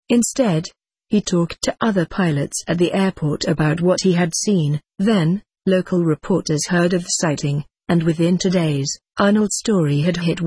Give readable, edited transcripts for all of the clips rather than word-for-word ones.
Instead, he talked to other pilots at the airport about what he had seen. Then, local reporters heard of the sighting, and within 2 days, Arnold's story had hit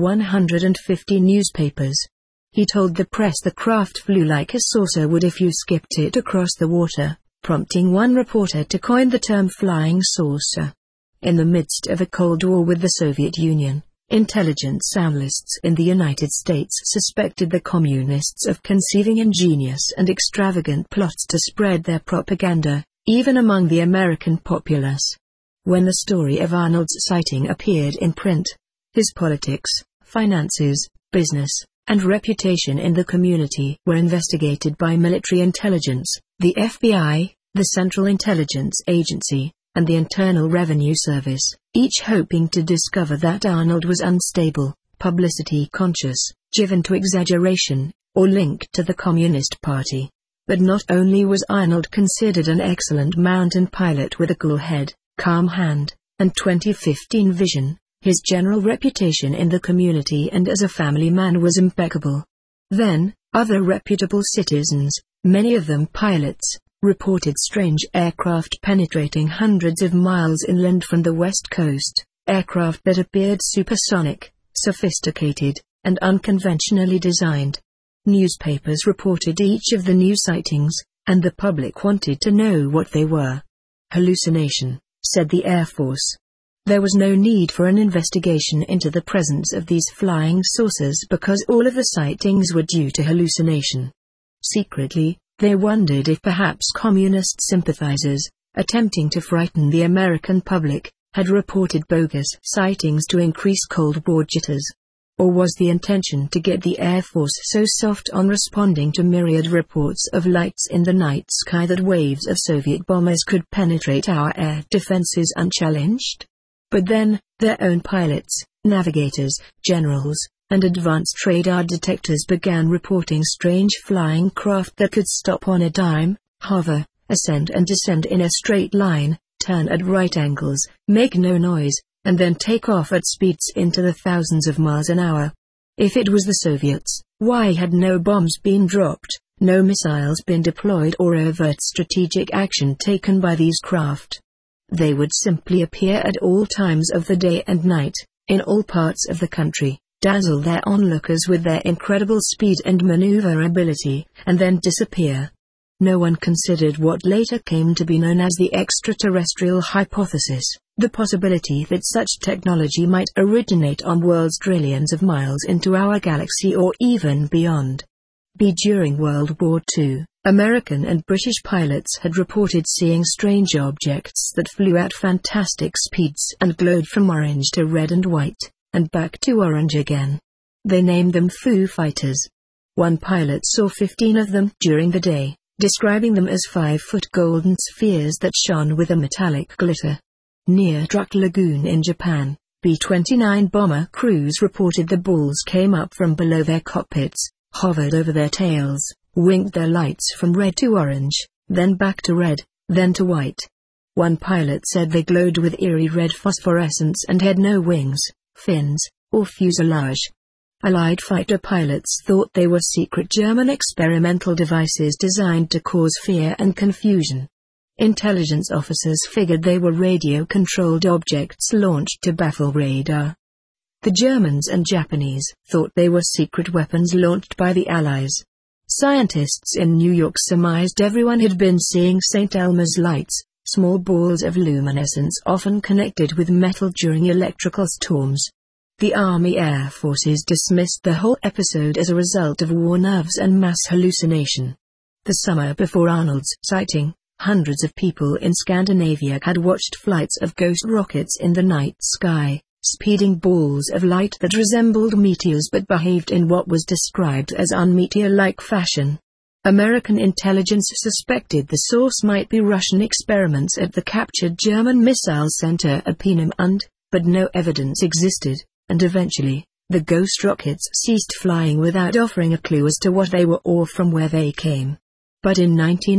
150 newspapers. He told the press the craft flew like a saucer would if you skipped it across the water, prompting one reporter to coin the term flying saucer. In the midst of a Cold War with the Soviet Union, intelligence analysts in the United States suspected the Communists of conceiving ingenious and extravagant plots to spread their propaganda, even among the American populace. When the story of Arnold's sighting appeared in print, his politics, finances, business, and reputation in the community were investigated by military intelligence, the FBI, the Central Intelligence Agency, and the Internal Revenue Service, each hoping to discover that Arnold was unstable, publicity-conscious, given to exaggeration, or linked to the Communist Party. But not only was Arnold considered an excellent mountain pilot with a cool head, calm hand, and 2015 vision, his general reputation in the community and as a family man was impeccable. Then, other reputable citizens, many of them pilots, reported strange aircraft penetrating hundreds of miles inland from the west coast, aircraft that appeared supersonic, sophisticated, and unconventionally designed. Newspapers reported each of the new sightings, and the public wanted to know what they were. Hallucination, said the Air Force. There was no need for an investigation into the presence of these flying saucers because all of the sightings were due to hallucination. Secretly, they wondered if perhaps communist sympathizers, attempting to frighten the American public, had reported bogus sightings to increase Cold War jitters. Or was the intention to get the Air Force so soft on responding to myriad reports of lights in the night sky that waves of Soviet bombers could penetrate our air defenses unchallenged? But then, their own pilots, navigators, generals, and advanced radar detectors began reporting strange flying craft that could stop on a dime, hover, ascend and descend in a straight line, turn at right angles, make no noise, and then take off at speeds into the thousands of miles an hour. If it was the Soviets, why had no bombs been dropped, no missiles been deployed or overt strategic action taken by these craft? They would simply appear at all times of the day and night, in all parts of the country, dazzle their onlookers with their incredible speed and maneuverability, and then disappear. No one considered what later came to be known as the extraterrestrial hypothesis, the possibility that such technology might originate on worlds trillions of miles into our galaxy or even beyond. During World War II, American and British pilots had reported seeing strange objects that flew at fantastic speeds and glowed from orange to red and white, and back to orange again. They named them Foo Fighters. One pilot saw 15 of them during the day, describing them as 5-foot golden spheres that shone with a metallic glitter. Near Truk Lagoon in Japan, B-29 bomber crews reported the balls came up from below their cockpits, hovered over their tails, winked their lights from red to orange, then back to red, then to white. One pilot said they glowed with eerie red phosphorescence and had no wings, fins, or fuselage. Allied fighter pilots thought they were secret German experimental devices designed to cause fear and confusion. Intelligence officers figured they were radio-controlled objects launched to baffle radar. The Germans and Japanese thought they were secret weapons launched by the Allies. Scientists in New York surmised everyone had been seeing St. Elmo's lights, small balls of luminescence often connected with metal during electrical storms. The Army Air Forces dismissed the whole episode as a result of war nerves and mass hallucination. The summer before Arnold's sighting, hundreds of people in Scandinavia had watched flights of ghost rockets in the night sky, speeding balls of light that resembled meteors but behaved in what was described as unmeteor-like fashion. American intelligence suspected the source might be Russian experiments at the captured German missile center at Peenemünde, but no evidence existed, and eventually, the ghost rockets ceased flying without offering a clue as to what they were or from where they came. But in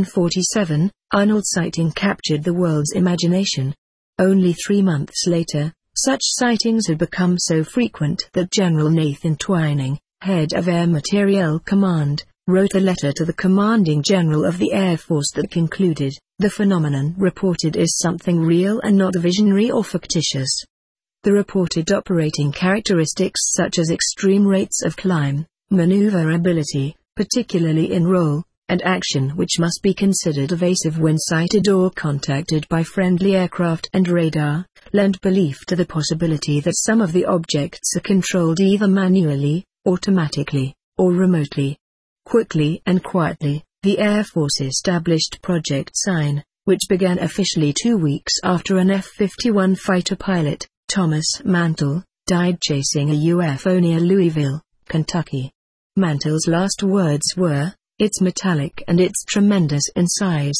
1947, Arnold's sighting captured the world's imagination. Only 3 months later, such sightings had become so frequent that General Nathan Twining, head of Air Materiel Command, wrote a letter to the commanding general of the Air Force that concluded, "The phenomenon reported is something real and not visionary or fictitious. The reported operating characteristics such as extreme rates of climb, maneuverability, particularly in roll and action, which must be considered evasive when sighted or contacted by friendly aircraft and radar, lend belief to the possibility that some of the objects are controlled either manually, automatically, or remotely." Quickly and quietly, the Air Force established Project Sign, which began officially 2 weeks after an F-51 fighter pilot, Thomas Mantell, died chasing a UFO near Louisville, Kentucky. Mantell's last words were, "It's metallic and it's tremendous in size.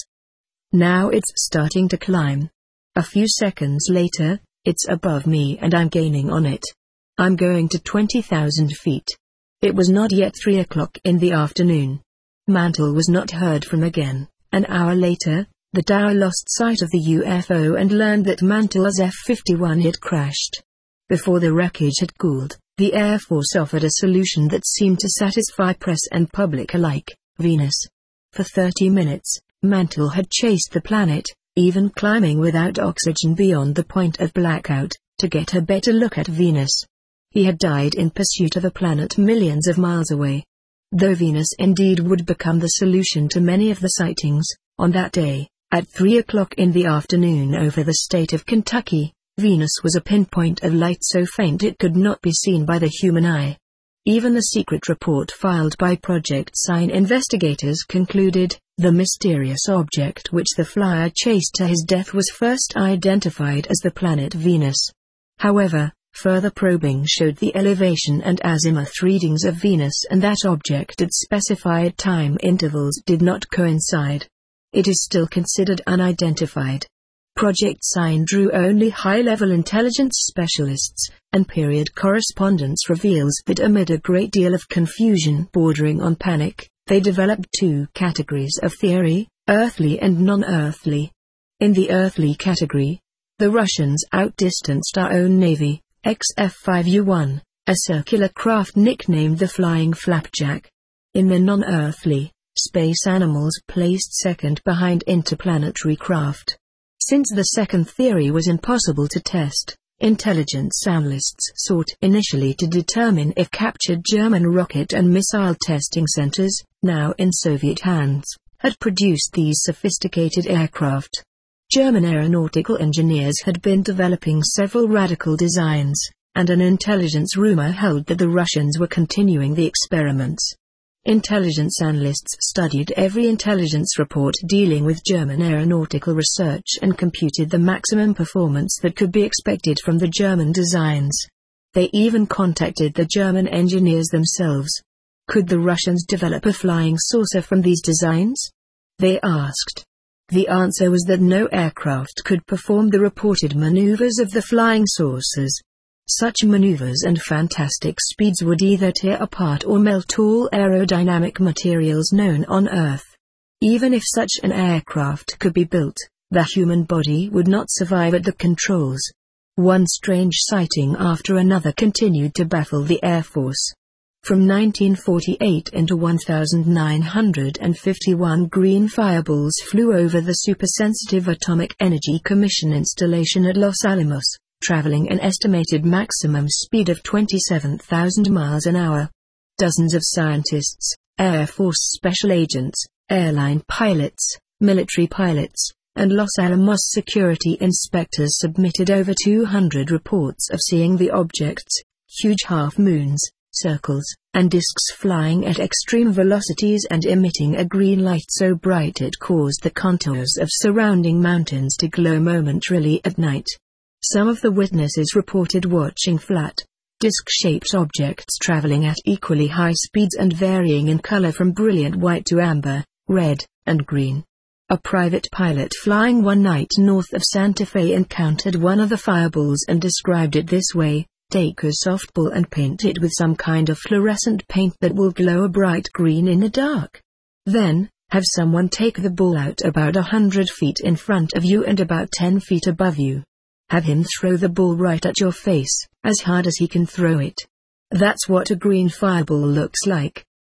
Now it's starting to climb. A few seconds later, it's above me and I'm gaining on it. I'm going to 20,000 feet." It was not yet 3 o'clock in the afternoon. Mantell was not heard from again. An hour later, the Dow lost sight of the UFO and learned that Mantell's F-51 had crashed. Before the wreckage had cooled, the Air Force offered a solution that seemed to satisfy press and public alike: Venus. For 30 minutes, Mantell had chased the planet, even climbing without oxygen beyond the point of blackout, to get a better look at Venus. He had died in pursuit of a planet millions of miles away. Though Venus indeed would become the solution to many of the sightings, on that day, at 3 o'clock in the afternoon over the state of Kentucky, Venus was a pinpoint of light so faint it could not be seen by the human eye. Even the secret report filed by Project Sign investigators concluded, the mysterious object which the flyer chased to his death was first identified as the planet Venus. However, further probing showed the elevation and azimuth readings of Venus and that object at specified time intervals did not coincide. It is still considered unidentified. Project Sign drew only high-level intelligence specialists, and period correspondence reveals that amid a great deal of confusion bordering on panic, they developed 2 categories of theory, earthly and non-earthly. In the earthly category, the Russians outdistanced our own Navy, XF-5U-1, a circular craft nicknamed the Flying Flapjack. In the non-earthly, space animals placed second behind interplanetary craft. Since the second theory was impossible to test, intelligence analysts sought initially to determine if captured German rocket and missile testing centers, now in Soviet hands, had produced these sophisticated aircraft. German aeronautical engineers had been developing several radical designs, and an intelligence rumor held that the Russians were continuing the experiments. Intelligence analysts studied every intelligence report dealing with German aeronautical research and computed the maximum performance that could be expected from the German designs. They even contacted the German engineers themselves. Could the Russians develop a flying saucer from these designs? They asked. The answer was that no aircraft could perform the reported maneuvers of the flying saucers. Such maneuvers and fantastic speeds would either tear apart or melt all aerodynamic materials known on Earth. Even if such an aircraft could be built, the human body would not survive at the controls. One strange sighting after another continued to baffle the Air Force. From 1948 into 1951 green fireballs flew over the supersensitive Atomic Energy Commission installation at Los Alamos, traveling an estimated maximum speed of 27,000 miles an hour. Dozens of scientists, Air Force special agents, airline pilots, military pilots, and Los Alamos security inspectors submitted over 200 reports of seeing the objects, huge half-moons, circles, and disks flying at extreme velocities and emitting a green light so bright it caused the contours of surrounding mountains to glow momentarily at night. Some of the witnesses reported watching flat, disc-shaped objects traveling at equally high speeds and varying in color from brilliant white to amber, red, and green. A private pilot flying one night north of Santa Fe encountered one of the fireballs and described it this way: "Take a softball and paint it with some kind of fluorescent paint that will glow a bright green in the dark. Then, have someone take the ball out about 100 feet in front of you and about 10 feet above you. Have him throw the ball right at your face, as hard as he can throw it. That's what a green fireball looks like.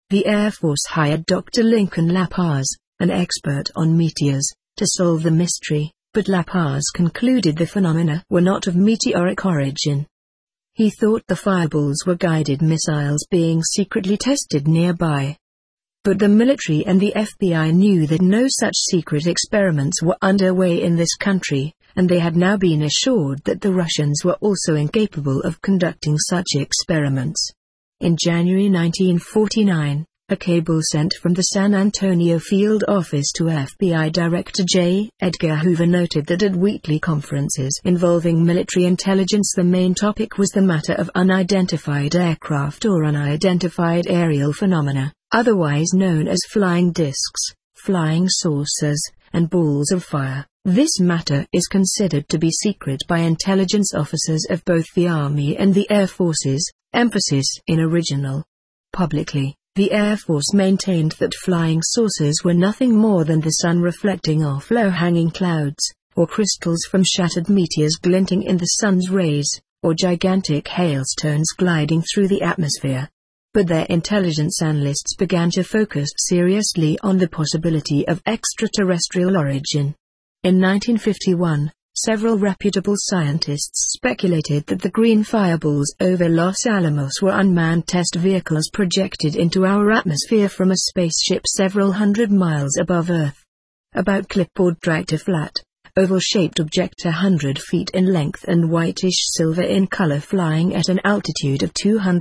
the Air Force hired Dr. Lincoln LaPaz, an expert on meteors, to solve the mystery, but LaPaz concluded the phenomena were not of meteoric origin. He thought the fireballs were guided missiles being secretly tested nearby. But the military and the FBI knew that no such secret experiments were underway in this country, and they had now been assured that the Russians were also incapable of conducting such experiments. In January 1949, a cable sent from the San Antonio field office to FBI Director J. Edgar Hoover noted that at weekly conferences involving military intelligence the main topic was the matter of unidentified aircraft or unidentified aerial phenomena, otherwise known as flying discs, flying saucers, and balls of fire. This matter is considered to be secret by intelligence officers of both the Army and the Air Forces, emphasis in original. Publicly, the Air Force maintained that flying saucers were nothing more than the sun reflecting off low-hanging clouds, or crystals from shattered meteors glinting in the sun's rays, or gigantic hailstones gliding through the atmosphere. But their intelligence analysts began to focus seriously on the possibility of extraterrestrial origin. In 1951, several reputable scientists speculated that the green fireballs over Los Alamos were unmanned test vehicles projected into our atmosphere from a spaceship several hundred miles above Earth. About clipboard dragged a flat, oval-shaped object 100 feet in length and whitish-silver in color flying at an altitude of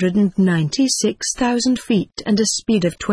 296,000 feet and a speed of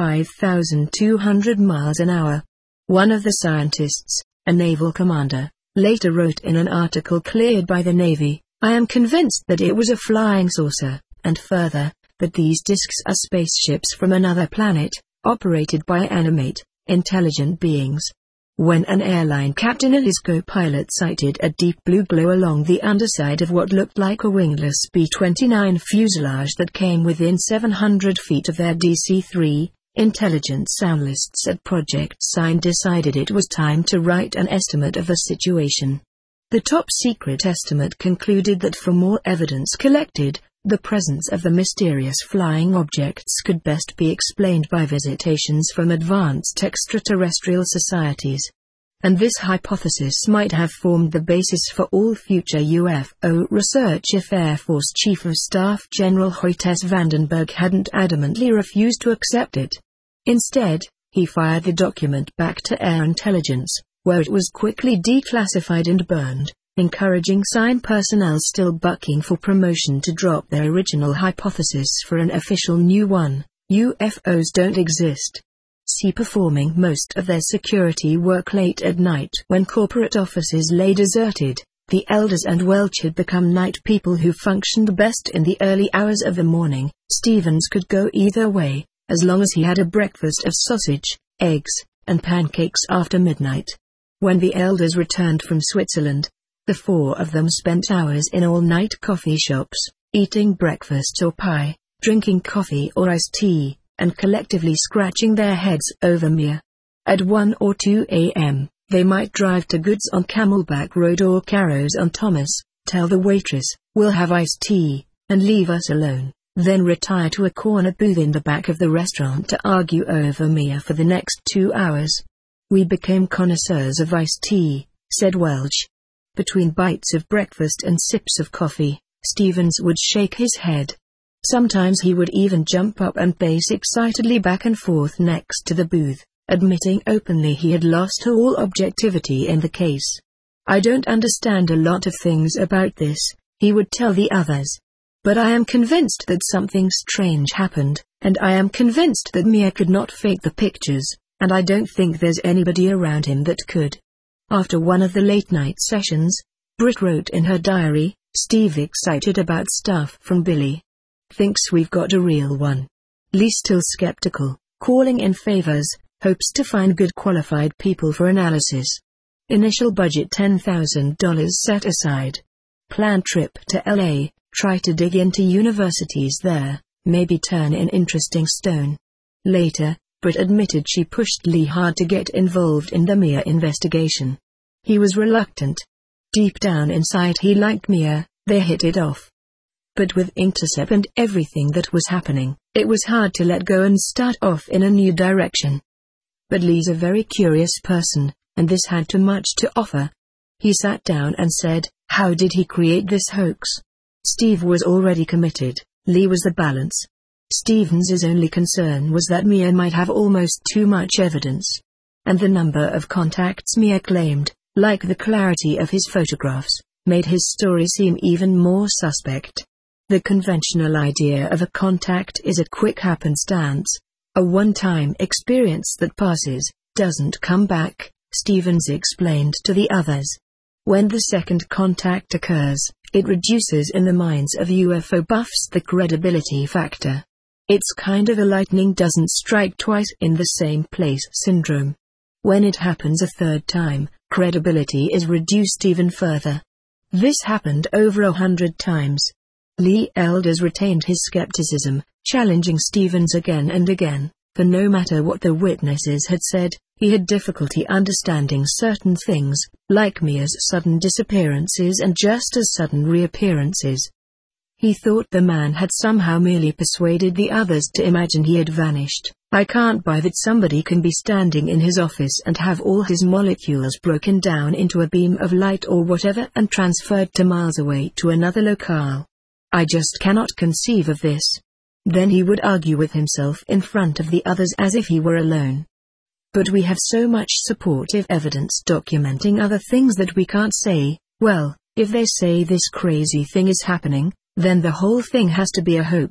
25,200 miles an hour. One of the scientists, a naval commander, later wrote in an article cleared by the Navy, "I am convinced that it was a flying saucer," and further, that these discs are spaceships from another planet, operated by animate, intelligent beings. When an airline captain and his co-pilot sighted a deep blue glow along the underside of what looked like a wingless B-29 fuselage that came within 700 feet of their DC-3, intelligence analysts at Project Sign decided it was time to write an estimate of the situation. The top-secret estimate concluded that for more evidence collected, the presence of the mysterious flying objects could best be explained by visitations from advanced extraterrestrial societies. And this hypothesis might have formed the basis for all future UFO research if Air Force Chief of Staff General Hoyt S. Vandenberg hadn't adamantly refused to accept it. Instead, he fired the document back to Air Intelligence, where it was quickly declassified and burned, encouraging Sign personnel still bucking for promotion to drop their original hypothesis for an official new one: UFOs don't exist. See performing most of their security work late at night when corporate offices lay deserted. The Elders and Welch had become night people who functioned best in the early hours of the morning. Stevens could go either way, as long as he had a breakfast of sausage, eggs, and pancakes after midnight. When the Elders returned from Switzerland, the four of them spent hours in all-night coffee shops, eating breakfast or pie, drinking coffee or iced tea, and collectively scratching their heads over Mia. At 1 or 2 a.m., they might drive to Goods on Camelback Road or Carrows on Thomas, tell the waitress, "We'll have iced tea," and leave us alone, then retire to a corner booth in the back of the restaurant to argue over Mia for the next 2 hours. "We became connoisseurs of iced tea," said Welch. Between bites of breakfast and sips of coffee, Stevens would shake his head. Sometimes he would even jump up and pace excitedly back and forth next to the booth, admitting openly he had lost all objectivity in the case. "I don't understand a lot of things about this," he would tell the others. "But I am convinced that something strange happened, and I am convinced that Mia could not fake the pictures, and I don't think there's anybody around him that could." After one of the late-night sessions, Britt wrote in her diary, "Steve excited about stuff from Billy. Thinks we've got a real one. Lee still skeptical, calling in favors, hopes to find good qualified people for analysis. Initial budget $10,000 set aside. Planned trip to LA, try to dig into universities there, maybe turn in interesting stone." Later, Britt admitted she pushed Lee hard to get involved in the Mia investigation. He was reluctant. Deep down inside he liked Mia, they hit it off. But with Intercept and everything that was happening, It was hard to let go and start off in a new direction. But Lee's a very curious person, and this had too much to offer. He sat down and said, "How did he create this hoax?" Steve was already committed, Lee was the balance. Stevens's only concern was that Mia might have almost too much evidence. And the number of contacts Mia claimed, like the clarity of his photographs, made his story seem even more suspect. The conventional idea of a contact is a quick happenstance, a one-time experience that passes, doesn't come back, Stevens explained to the others. When the second contact occurs, it reduces in the minds of UFO buffs the credibility factor. It's kind of a lightning doesn't strike twice in the same place syndrome. When it happens a third time, credibility is reduced even further. This happened over 100 times. Lee Elders retained his skepticism, challenging Stevens again and again, for no matter what the witnesses had said, he had difficulty understanding certain things, like Mia's sudden disappearances and just as sudden reappearances. He thought the man had somehow merely persuaded the others to imagine he had vanished. "I can't buy that somebody can be standing in his office and have all his molecules broken down into a beam of light or whatever and transferred to miles away to another locale. I just cannot conceive of this." Then he would argue with himself in front of the others as if he were alone. "But we have so much supportive evidence documenting other things that we can't say, well, if they say this crazy thing is happening, then the whole thing has to be a hoax.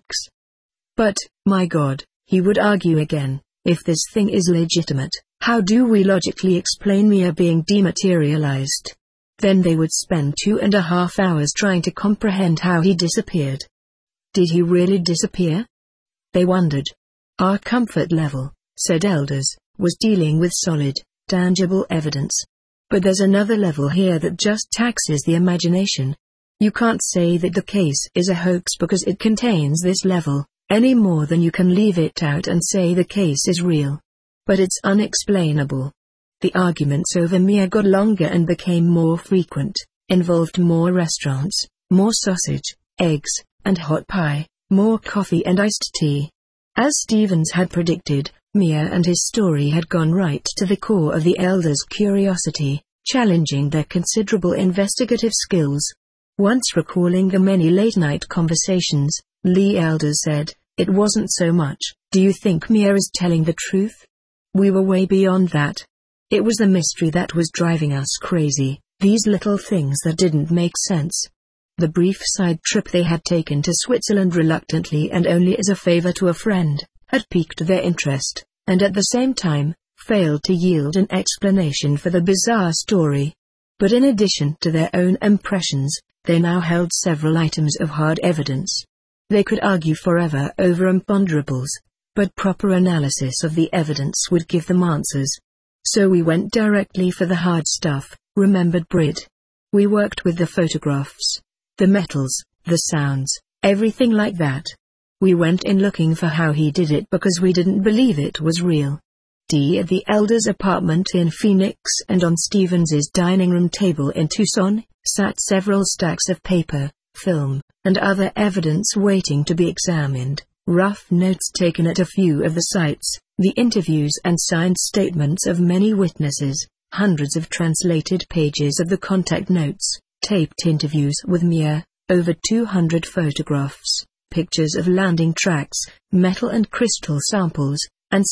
But, my God," he would argue again, "if this thing is legitimate, how do we logically explain Mia being dematerialized?" Then they would spend 2.5 hours trying to comprehend how he disappeared. Did he really disappear? They wondered. Our comfort level, said Elders, was dealing with solid, tangible evidence. But there's another level here that just taxes the imagination. You can't say that the case is a hoax because it contains this level, any more than you can leave it out and say the case is real. But it's unexplainable. The arguments over Mia got longer and became more frequent, involved more restaurants, more sausage, eggs, and hot pie, more coffee and iced tea. As Stevens had predicted, Mia and his story had gone right to the core of the Elders' curiosity, challenging their considerable investigative skills. Once recalling the many late-night conversations, Lee Elders said, "It wasn't so much, do you think Mia is telling the truth? We were way beyond that. It was the mystery that was driving us crazy, these little things that didn't make sense." The brief side trip they had taken to Switzerland reluctantly and only as a favor to a friend, had piqued their interest, and at the same time, failed to yield an explanation for the bizarre story. But in addition to their own impressions, they now held several items of hard evidence. They could argue forever over imponderables, but proper analysis of the evidence would give them answers. So we went directly for the hard stuff, remembered Britt. We worked with the photographs, the metals, the sounds, everything like that. We went in looking for how he did it because we didn't believe it was real. At the Elders' apartment in Phoenix and on Stevens's dining room table in Tucson, sat several stacks of paper, film, and other evidence waiting to be examined, rough notes taken at a few of the sites, the interviews and signed statements of many witnesses, hundreds of translated pages of the contact notes, taped interviews with Mia, over 200 photographs, pictures of landing tracks, metal and crystal samples, and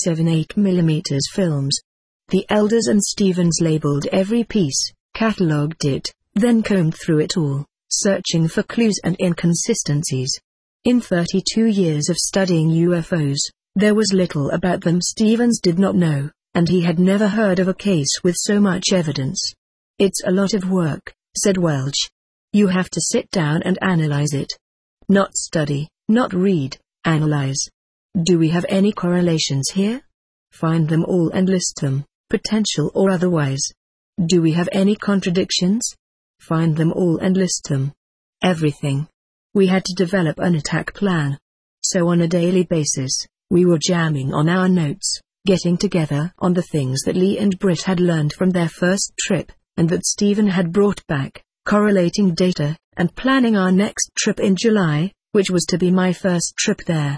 7/8mm films. The Elders and Stevens labeled every piece, catalogued it, then combed through it all, searching for clues and inconsistencies. In 32 years of studying UFOs, there was little about them Stevens did not know, and he had never heard of a case with so much evidence. "It's a lot of work," said Welch. "You have to sit down and analyze it. Not study, not read, analyze. Do we have any correlations here? Find them all and list them, potential or otherwise. Do we have any contradictions? Find them all and list them. Everything." We had to develop an attack plan. So on a daily basis, we were jamming on our notes, getting together on the things that Lee and Britt had learned from their first trip, and that Steven had brought back, correlating data, and planning our next trip in July, which was to be my first trip there.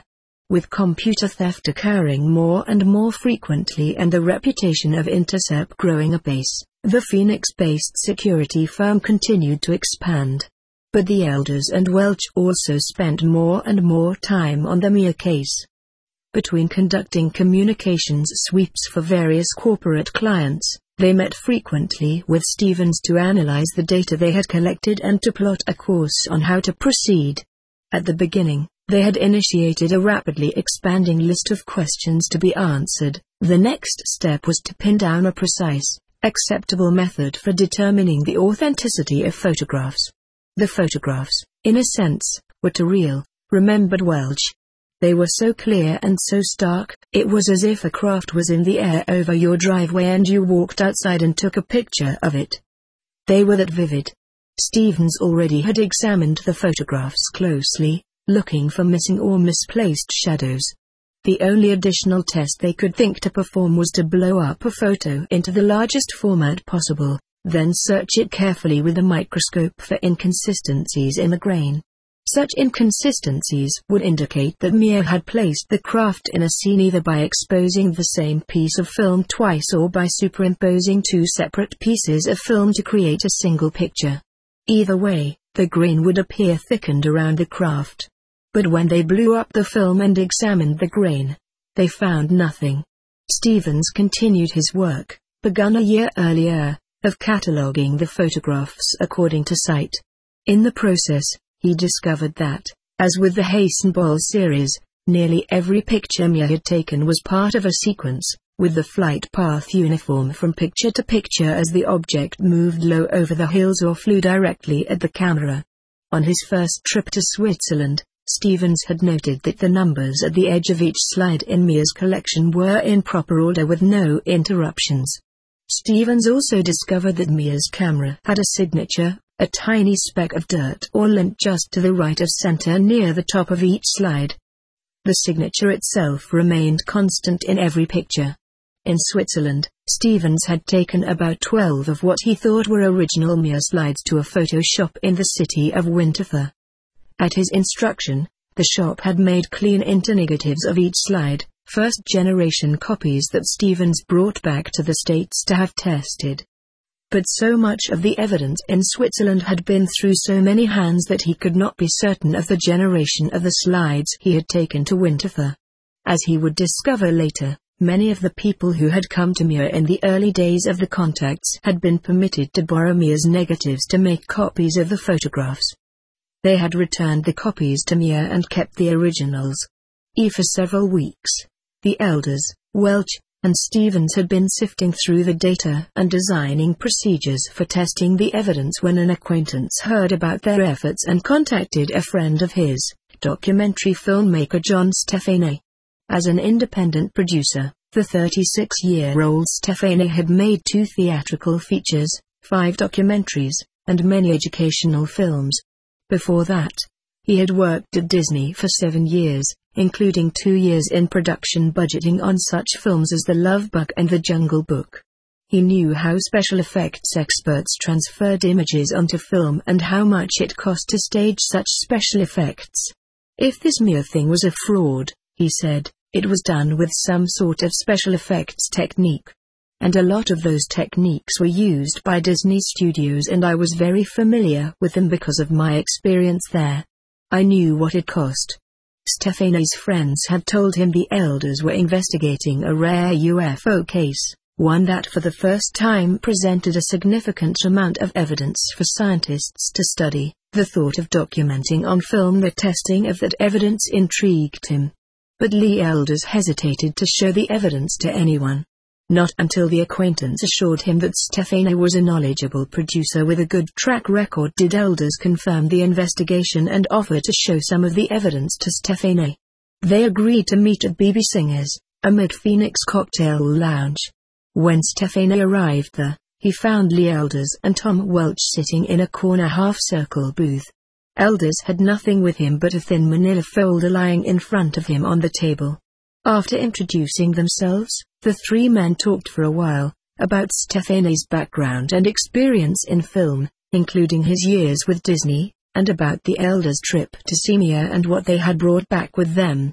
With computer theft occurring more and more frequently and the reputation of Intercept growing apace, the Phoenix-based security firm continued to expand. But the elders and Welch also spent more and more time on the Mia case. Between conducting communications sweeps for various corporate clients, they met frequently with Stevens to analyze the data they had collected and to plot a course on how to proceed. At the beginning, they had initiated a rapidly expanding list of questions to be answered. The next step was to pin down a precise, acceptable method for determining the authenticity of photographs. The photographs, in a sense, were too real, remembered Welch. They were so clear and so stark, it was as if a craft was in the air over your driveway and you walked outside and took a picture of it. They were that vivid. Stevens already had examined the photographs closely, looking for missing or misplaced shadows. The only additional test they could think to perform was to blow up a photo into the largest format possible, then search it carefully with a microscope for inconsistencies in the grain. Such inconsistencies would indicate that Mia had placed the craft in a scene either by exposing the same piece of film twice or by superimposing two separate pieces of film to create a single picture. Either way, the grain would appear thickened around the craft. But when they blew up the film and examined the grain, they found nothing. Stevens continued his work, begun a year earlier, of cataloging the photographs according to site. In the process, he discovered that, as with the Hasenball series, nearly every picture Mia had taken was part of a sequence, with the flight path uniform from picture to picture as the object moved low over the hills or flew directly at the camera. On his first trip to Switzerland, Stevens had noted that the numbers at the edge of each slide in Mia's collection were in proper order with no interruptions. Stevens also discovered that Mia's camera had a signature, a tiny speck of dirt or lint just to the right of center near the top of each slide. The signature itself remained constant in every picture. In Switzerland, Stevens had taken about 12 of what he thought were original Mia slides to a photo shop in the city of Winterthur. At his instruction, the shop had made clean internegatives of each slide, first-generation copies that Stevens brought back to the States to have tested. But so much of the evidence in Switzerland had been through so many hands that he could not be certain of the generation of the slides he had taken to Winterthur. As he would discover later, many of the people who had come to Mia in the early days of the contacts had been permitted to borrow Mia's negatives to make copies of the photographs. They had returned the copies to Mia and kept the originals. For several weeks, the elders, Welch and Stevens had been sifting through the data and designing procedures for testing the evidence when an acquaintance heard about their efforts and contacted a friend of his, documentary filmmaker John Stefani. As an independent producer, the 36-year-old Stefani had made 2 theatrical features, 5 documentaries, and many educational films. Before that, he had worked at Disney for 7 years, including 2 years in production budgeting on such films as The Love Bug and The Jungle Book. He knew how special effects experts transferred images onto film and how much it cost to stage such special effects. If this Mia thing was a fraud, he said, it was done with some sort of special effects technique. And a lot of those techniques were used by Disney Studios and I was very familiar with them because of my experience there. I knew what it cost. Stefani's friends had told him the elders were investigating a rare UFO case, one that for the first time presented a significant amount of evidence for scientists to study. The thought of documenting on film the testing of that evidence intrigued him. But Lee Elders hesitated to show the evidence to anyone. Not until the acquaintance assured him that Stefani was a knowledgeable producer with a good track record did Elders confirm the investigation and offer to show some of the evidence to Stefani. They agreed to meet at BB Singer's, a mid-Phoenix cocktail lounge. When Stefani arrived there, he found Lee Elders and Tom Welch sitting in a corner half-circle booth. Elders had nothing with him but a thin manila folder lying in front of him on the table. After introducing themselves, the 3 men talked for a while, about Stefani's background and experience in film, including his years with Disney, and about the elders' trip to see Mia and what they had brought back with them.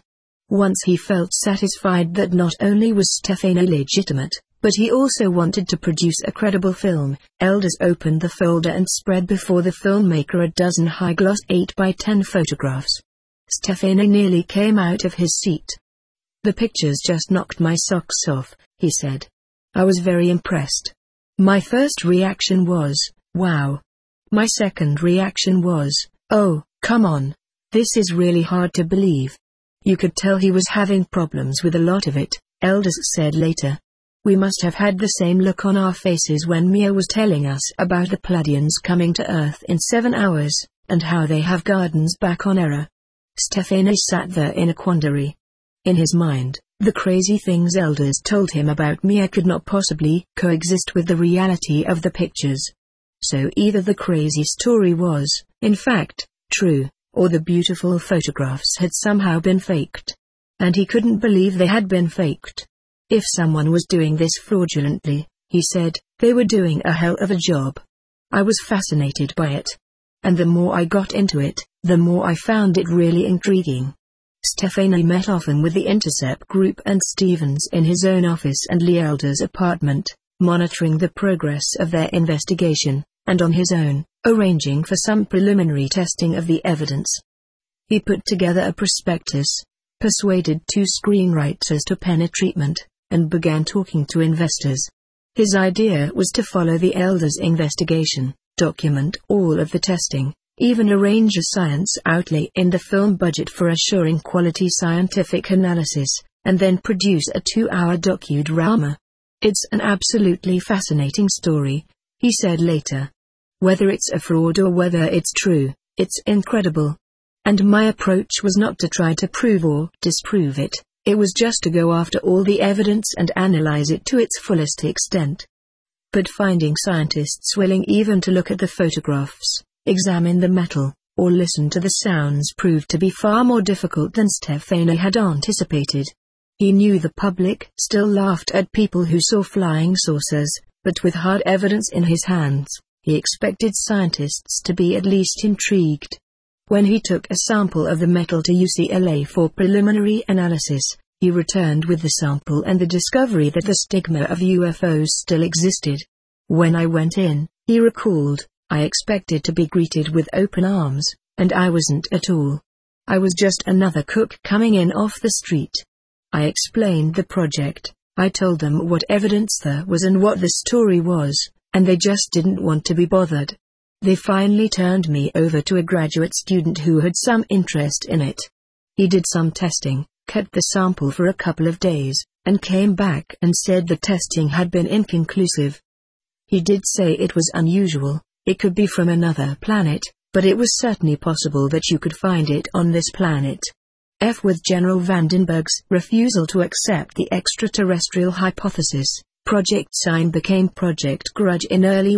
Once he felt satisfied that not only was Stefano legitimate, but he also wanted to produce a credible film. Elders opened the folder and spread before the filmmaker a dozen high-gloss 8x10 photographs. Stefano nearly came out of his seat. "The pictures just knocked my socks off," he said. "I was very impressed. My first reaction was, wow. My second reaction was, oh, come on. This is really hard to believe." You could tell he was having problems with a lot of it, Elders said later. "We must have had the same look on our faces when Mia was telling us about the Pleiadians coming to Earth in 7 hours, and how they have gardens back on Error." Stefano sat there in a quandary. In his mind, the crazy things Elders told him about Mia could not possibly coexist with the reality of the pictures. So either the crazy story was, in fact, true, or the beautiful photographs had somehow been faked. And he couldn't believe they had been faked. If someone was doing this fraudulently, he said, they were doing a hell of a job. I was fascinated by it. And the more I got into it, the more I found it really intriguing. Stefano met often with the Intercept group and Stevens in his own office and Lee Elder's apartment, monitoring the progress of their investigation, and on his own, arranging for some preliminary testing of the evidence. He put together a prospectus, persuaded 2 screenwriters to pen a treatment, and began talking to investors. His idea was to follow the Elders' investigation, document all of the testing, even arrange a science outlay in the film budget for assuring quality scientific analysis, and then produce a 2-hour docudrama. "It's an absolutely fascinating story," he said later. "Whether it's a fraud or whether it's true, it's incredible. And my approach was not to try to prove or disprove it, it was just to go after all the evidence and analyze it to its fullest extent." But finding scientists willing even to look at the photographs, examine the metal, or listen to the sounds proved to be far more difficult than Stefano had anticipated. He knew the public still laughed at people who saw flying saucers, but with hard evidence in his hands, he expected scientists to be at least intrigued. When he took a sample of the metal to UCLA for preliminary analysis, he returned with the sample and the discovery that the stigma of UFOs still existed. "When I went in," he recalled, "I expected to be greeted with open arms, and I wasn't at all. I was just another cook coming in off the street. I explained the project, I told them what evidence there was and what the story was, and they just didn't want to be bothered. They finally turned me over to a graduate student who had some interest in it. He did some testing, kept the sample for a couple of days, and came back and said the testing had been inconclusive. He did say it was unusual, it could be from another planet, but it was certainly possible that you could find it on this planet." With General Vandenberg's refusal to accept the extraterrestrial hypothesis, Project Sign became Project Grudge in early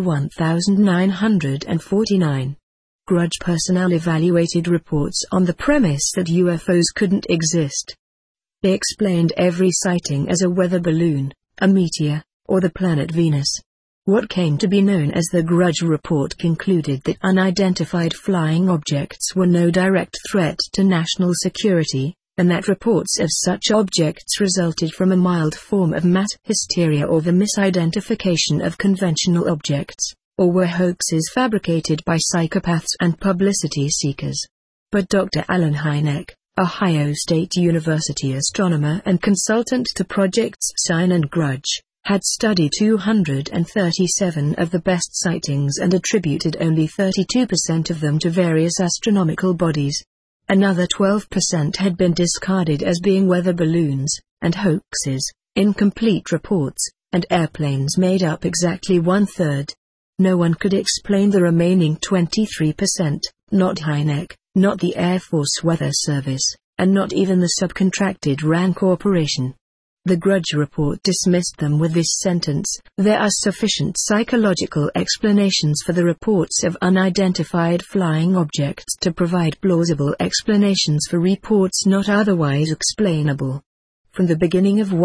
1949. Grudge personnel evaluated reports on the premise that UFOs couldn't exist. They explained every sighting as a weather balloon, a meteor, or the planet Venus. What came to be known as the Grudge Report concluded that unidentified flying objects were no direct threat to national security, and that reports of such objects resulted from a mild form of mass hysteria or the misidentification of conventional objects, or were hoaxes fabricated by psychopaths and publicity seekers. But Dr. Alan Hynek, Ohio State University astronomer and consultant to Projects Sign and Grudge, had studied 237 of the best sightings and attributed only 32% of them to various astronomical bodies. Another 12% had been discarded as being weather balloons, and hoaxes, incomplete reports, and airplanes made up exactly 1/3. No one could explain the remaining 23%, not Hynek, not the Air Force Weather Service, and not even the subcontracted RAND Corporation. The Grudge Report dismissed them with this sentence: "There are sufficient psychological explanations for the reports of unidentified flying objects to provide plausible explanations for reports not otherwise explainable." From the beginning of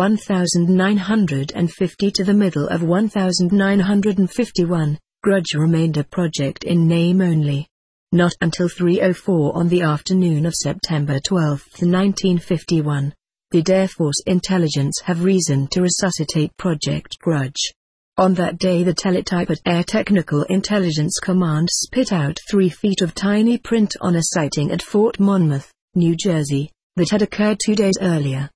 1950 to the middle of 1951, Grudge remained a project in name only. Not until 3:04 on the afternoon of September 12, 1951, did Air Force intelligence have reason to resuscitate Project Grudge? On that day the teletype at Air Technical Intelligence Command spit out 3 feet of tiny print on a sighting at Fort Monmouth, New Jersey, that had occurred 2 days earlier.